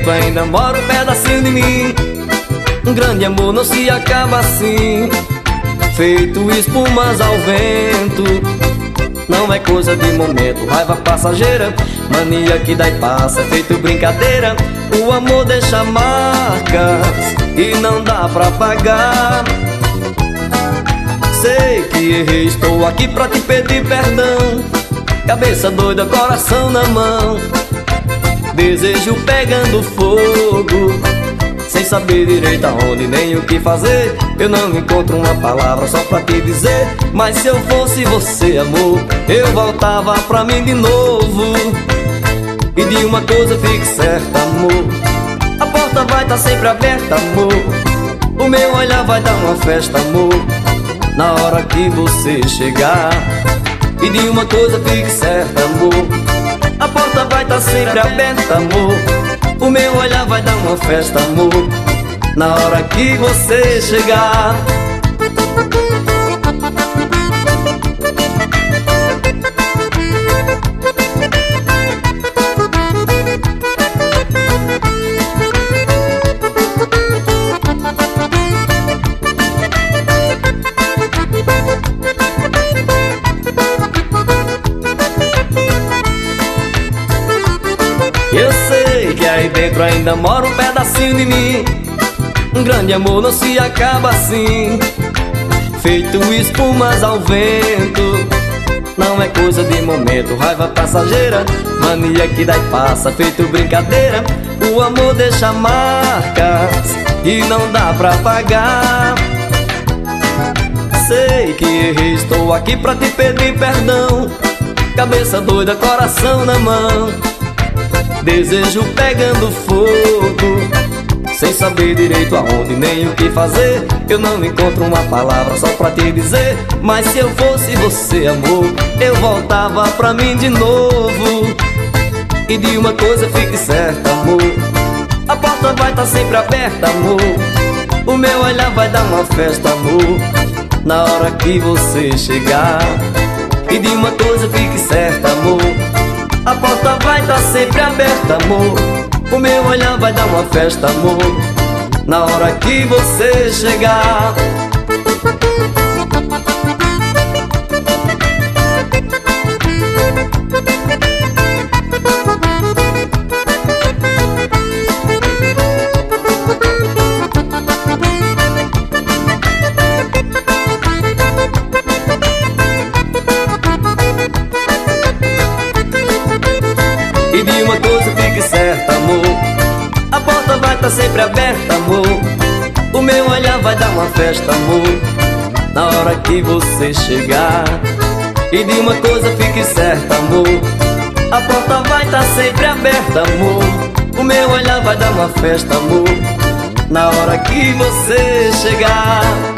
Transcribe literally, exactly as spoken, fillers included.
dentro ainda mora um pedacinho de mim. Um grande amor não se acaba assim, feito espumas ao vento. Não é coisa de momento, raiva passageira, mania que dá e passa, feito brincadeira. O amor deixa marcas e não dá pra pagar. Sei que errei, estou aqui pra te pedir perdão. Cabeça doida, coração na mão, desejo pegando fogo, sem saber direito aonde nem o que fazer. Eu não encontro uma palavra só pra te dizer, mas se eu fosse você, amor, eu voltava pra mim de novo. E de uma coisa fique certa, amor, a porta vai tá sempre aberta, amor. O meu olhar vai dar uma festa, amor, na hora que você chegar. E de uma coisa fique certa, amor, a porta vai tá sempre aberta, amor. O meu olhar vai dar uma festa, amor, na hora que você chegar. Eu sei que aí dentro ainda mora um pedacinho de mim. Um grande amor não se acaba assim, feito espumas ao vento. Não é coisa de momento, raiva passageira, mania que dá e passa, feito brincadeira. O amor deixa marcas e não dá pra pagar. Sei que errei, estou aqui pra te pedir perdão. Cabeça doida, coração na mão, desejo pegando fogo, sem saber direito aonde nem o que fazer. Eu não encontro uma palavra só pra te dizer, mas se eu fosse você, amor, eu voltava pra mim de novo. E de uma coisa fique certa, amor, a porta vai tá sempre aberta, amor. O meu olhar vai dar uma festa, amor, na hora que você chegar. E de uma coisa fique certa, amor, a porta vai tá sempre aberta, amor. O meu olhar vai dar uma festa, amor, na hora que você chegar. E de uma coisa fique certa, amor, a porta vai tá sempre aberta, amor. O meu olhar vai dar uma festa, amor, na hora que você chegar. E de uma coisa fique certa, amor, a porta vai tá sempre aberta, amor. O meu olhar vai dar uma festa, amor, na hora que você chegar.